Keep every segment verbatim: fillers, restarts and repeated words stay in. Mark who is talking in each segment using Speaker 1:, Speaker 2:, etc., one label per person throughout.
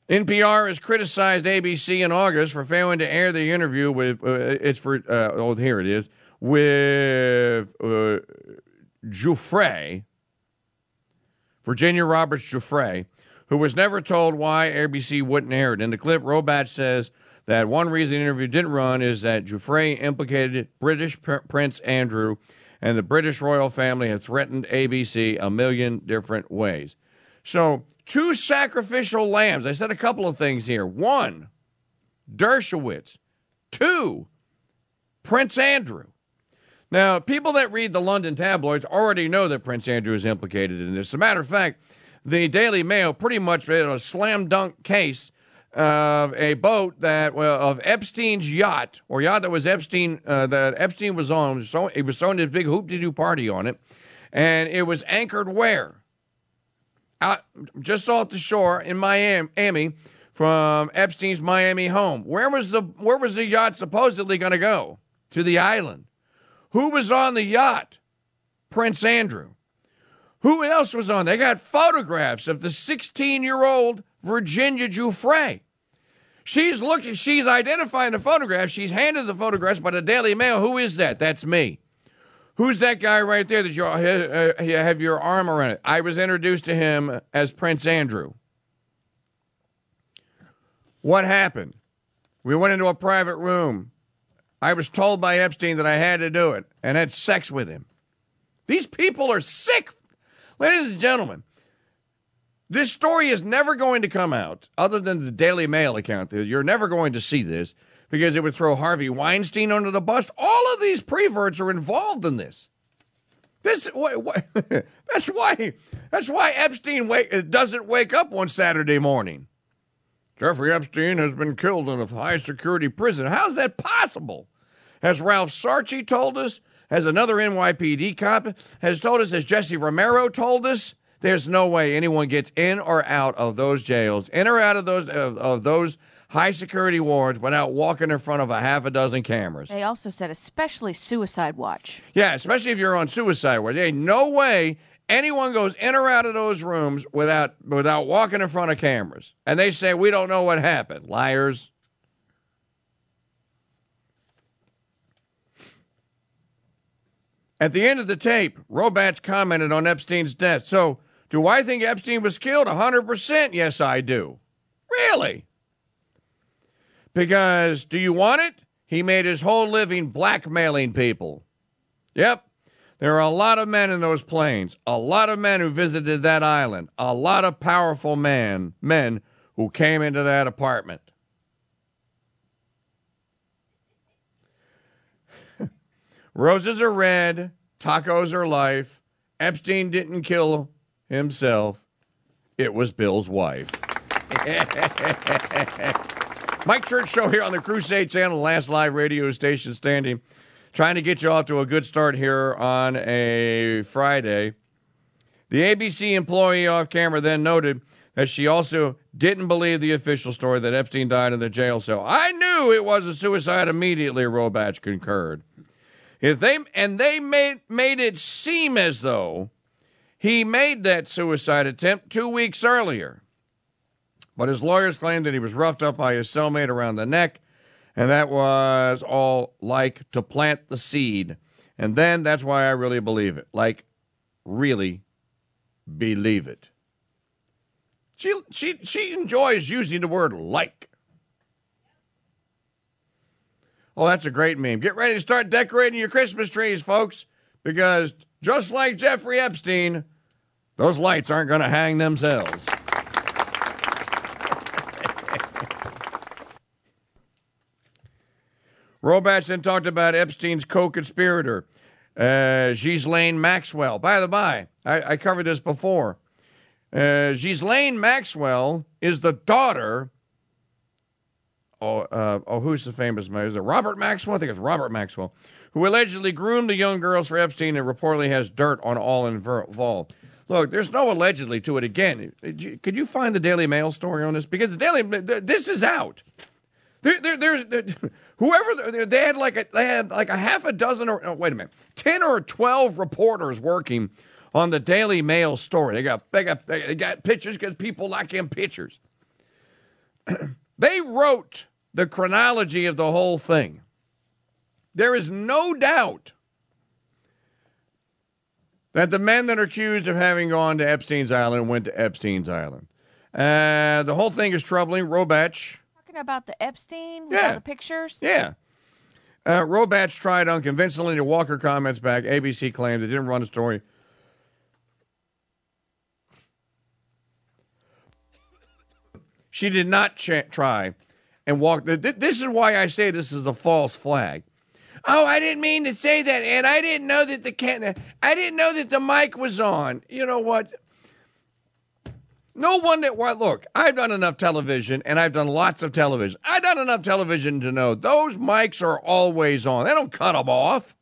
Speaker 1: N P R has criticized A B C in August for failing to air the interview with, uh, it's for, uh, oh, here it is, with uh, Giuffre, Virginia Roberts Giuffre, who was never told why A B C wouldn't air it. In the clip, Robach says that one reason the interview didn't run is that Giuffre implicated British Pr- Prince Andrew, and the British royal family had threatened A B C a million different ways. So, two sacrificial lambs. I said a couple of things here. One, Dershowitz. Two, Prince Andrew. Now, people that read the London tabloids already know that Prince Andrew is implicated in this. As a matter of fact, the Daily Mail pretty much made a slam dunk case of a boat that, well, of Epstein's yacht, or yacht that was Epstein, uh, that Epstein was on. So he was throwing this big hoop-de-doo party on it, and it was anchored where? Out just off the shore in Miami from Epstein's Miami home. Where was the where was the yacht supposedly going to go? To the island. Who was on the yacht? Prince Andrew. Who else was on? They got photographs of the sixteen-year-old Virginia Giuffre. She's looking, she's identifying the photographs. She's handed the photographs by the Daily Mail. Who is that? That's me. Who's that guy right there that you uh, have your arm around it? I was introduced to him as Prince Andrew. What happened? We went into a private room. I was told by Epstein that I had to do it and had sex with him. These people are sick. Ladies and gentlemen, this story is never going to come out other than the Daily Mail account. You're never going to see this, because it would throw Harvey Weinstein under the bus. All of these preverts are involved in this. This wh- wh- that's why that's why Epstein wake, doesn't wake up one Saturday morning. Jeffrey Epstein has been killed in a high-security prison. How's that possible? Has Ralph Sarchi told us? Has another N Y P D cop has told us? Has Jesse Romero told us? There's no way anyone gets in or out of those jails, in or out of those of, of those high-security wards without walking in front of a half a dozen cameras.
Speaker 2: They also said especially Suicide Watch.
Speaker 1: Yeah, especially if you're on Suicide Watch. There ain't no way anyone goes in or out of those rooms without without walking in front of cameras. And they say, we don't know what happened. Liars. At the end of the tape, Robach commented on Epstein's death. So, do I think Epstein was killed? one hundred percent yes, I do. Really? Because, do you want it? He made his whole living blackmailing people. Yep. There are a lot of men in those planes. A lot of men who visited that island. A lot of powerful man, men who came into that apartment. Roses are red. Tacos are life. Epstein didn't kill himself. It was Bill's wife. Mike Church Show here on the Crusade Channel, the last live radio station standing. Trying to get you off to a good start here on a Friday. The A B C employee off camera then noted that she also didn't believe the official story that Epstein died in the jail cell. I knew it was a suicide immediately, Robach concurred. If they and they made made it seem as though he made that suicide attempt two weeks earlier. But his lawyers claimed that he was roughed up by his cellmate around the neck, and that was all like to plant the seed. And then that's why I really believe it. Like, really believe it. She she she enjoys using the word like. Oh, that's a great meme. Get ready to start decorating your Christmas trees, folks, because just like Jeffrey Epstein, those lights aren't going to hang themselves. Robach then talked about Epstein's co-conspirator, uh, Ghislaine Maxwell. By the by, I, I covered this before. Uh, Ghislaine Maxwell is the daughter. Oh, uh, oh, who's the famous man? Is it Robert Maxwell? I think it's Robert Maxwell, who allegedly groomed the young girls for Epstein and reportedly has dirt on all involved. Look, there's no allegedly to it. Again, could you find the Daily Mail story on this? Because the Daily, this is out. There, there, there's whoever they had like a they had like a half a dozen or oh, wait a minute, ten or twelve reporters working on the Daily Mail story. They got they got they got pictures because people like them pictures. They wrote the chronology of the whole thing. There is no doubt that the men that are accused of having gone to Epstein's Island went to Epstein's Island. Uh, the whole thing is troubling. Robach.
Speaker 2: Talking about the Epstein with
Speaker 1: Yeah.
Speaker 2: all the pictures?
Speaker 1: Yeah. Uh, Robach tried unconvincingly to walk her comments back. A B C claimed they didn't run a story. She did not ch- try and walk. This is why I say this is a false flag. Oh, I didn't mean to say that, and I didn't know that the can- I didn't know that the mic was on. You know what? No one that, well, look, I've done enough television, and I've done lots of television. I've done enough television to know those mics are always on. They don't cut them off.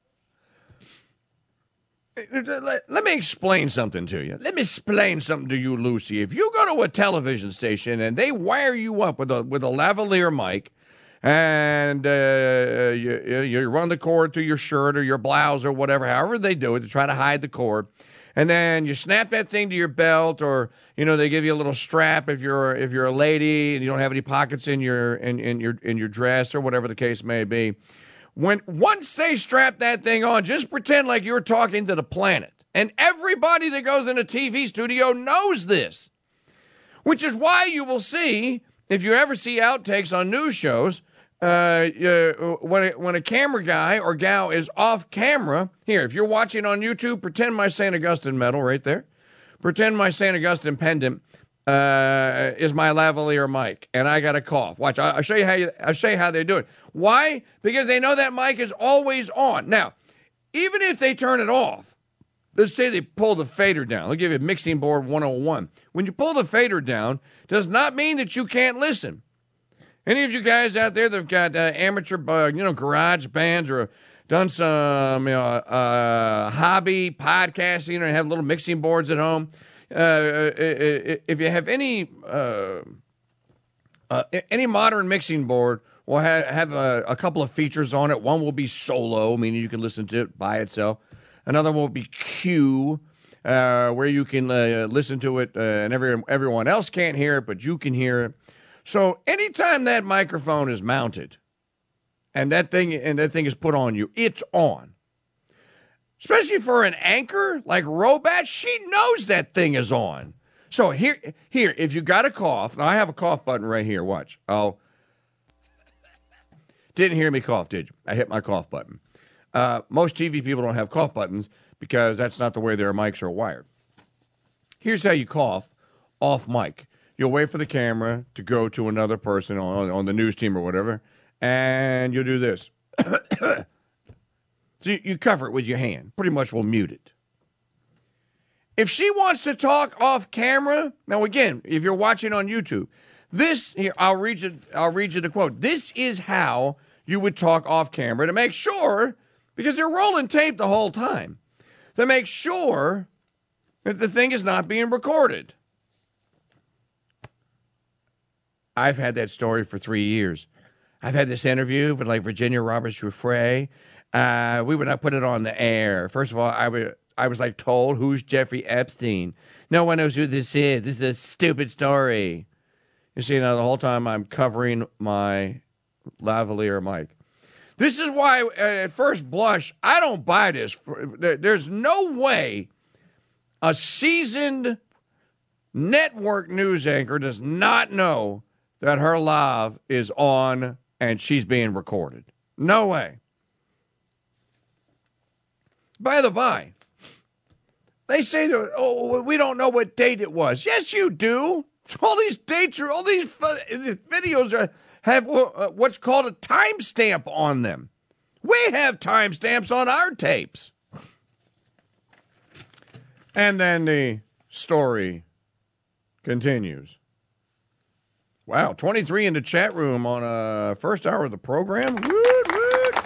Speaker 1: Let, let me explain something to you. Let me explain something to you, Lucy. If you go to a television station and they wire you up with a with a lavalier mic, and uh, you, you run the cord through your shirt or your blouse or whatever, however they do it to try to hide the cord, and then you snap that thing to your belt, or you know they give you a little strap if you're if you're a lady and you don't have any pockets in your in, in your in your dress or whatever the case may be. When once they strap that thing on, just pretend like you're talking to the planet. And everybody that goes in a T V studio knows this, which is why you will see, if you ever see outtakes on news shows, uh, uh, when, a, when a camera guy or gal is off camera, here, if you're watching on YouTube, pretend my Saint Augustine medal right there. Pretend my Saint Augustine pendant uh, is my lavalier mic, and I got a cough. Watch, I'll show you how you, I'll show you how they do it. Why? Because they know that mic is always on. Now, even if they turn it off, let's say they pull the fader down. I'll give you mixing board one oh one. When you pull the fader down, does not mean that you can't listen. Any of you guys out there that have got uh, amateur, uh, you know, garage bands or done some, you know, uh, hobby podcasting or have little mixing boards at home, uh, if you have any uh, uh, any modern mixing board, will have, have a, a couple of features on it. One will be solo, meaning you can listen to it by itself. Another one will be Q, uh, where you can uh, listen to it uh, and every, everyone else can't hear it, but you can hear it. So anytime that microphone is mounted and that thing and that thing is put on you, it's on. Especially for an anchor like Robach, she knows that thing is on. So here, here, if you got a cough, now I have a cough button right here. Watch. Oh, didn't hear me cough, did you? I hit my cough button. Uh, most T V people don't have cough buttons because that's not the way their mics are wired. Here's how you cough off mic. You'll wait for the camera to go to another person on, on the news team or whatever, and you'll do this. So you, you cover it with your hand. Pretty much will mute it. If she wants to talk off camera, now again, if you're watching on YouTube, this here, I'll read you, I'll read you the quote. This is how you would talk off camera to make sure, because they're rolling tape the whole time, to make sure that the thing is not being recorded. I've had that story for three years. I've had this interview with like Virginia Roberts Giuffre. Uh, we would not put it on the air. First of all, I was I was like told, who's Jeffrey Epstein? No one knows who this is. This is a stupid story. You see, now the whole time I'm covering my lavalier mic. This is why, uh, at first blush, I don't buy this. There's no way a seasoned network news anchor does not know that her live is on and she's being recorded. No way. By the by, they say that, oh, we don't know what date it was. Yes, you do. All these dates are, all these videos are, have what's called a timestamp on them. We have timestamps on our tapes. And then the story continues. Wow, twenty-three in the chat room on a uh, first hour of the program. Woot, woot.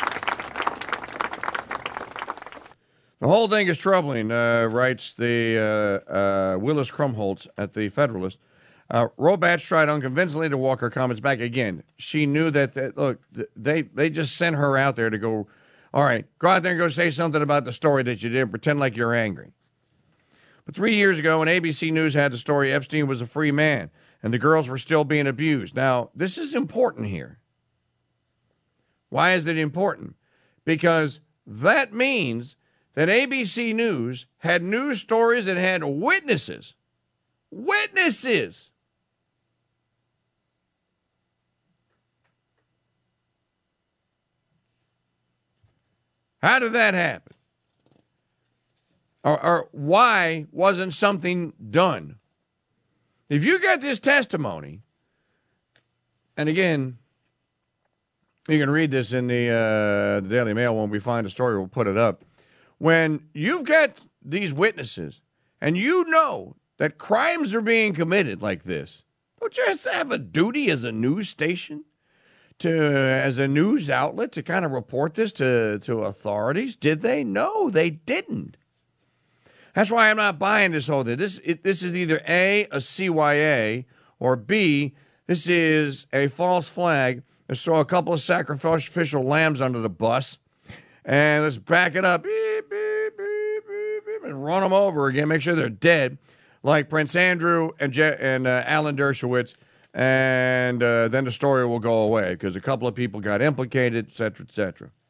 Speaker 1: The whole thing is troubling, uh, writes the uh, uh, Willis Krumholtz at the Federalist. Uh, Robach tried unconvincingly to walk her comments back again. She knew that, that, look, they, they just sent her out there to go, all right, go out there and go say something about the story that you did, pretend like you're angry. But three years ago, when A B C News had the story, Epstein was a free man. and the girls were still being abused. Now, this is important here. Why is it important? Because that means that A B C News had news stories and had witnesses. Witnesses! How did that happen? Or, or why wasn't something done? If you get this testimony, and again, you can read this in the, uh, the Daily Mail when we find a story, we'll put it up. When you've got these witnesses and you know that crimes are being committed like this, don't you just have a duty as a news station, to as a news outlet, to kind of report this to, to authorities? Did they? No, they didn't. That's why I'm not buying this whole thing. This, it, this is either A, a C Y A, or B, this is a false flag. Let's throw a couple of sacrificial lambs under the bus, and let's back it up, beep, beep, beep, beep, beep, and run them over again, make sure they're dead, like Prince Andrew and, Je- and uh, Alan Dershowitz, and uh, then the story will go away because a couple of people got implicated, et cetera, et cetera.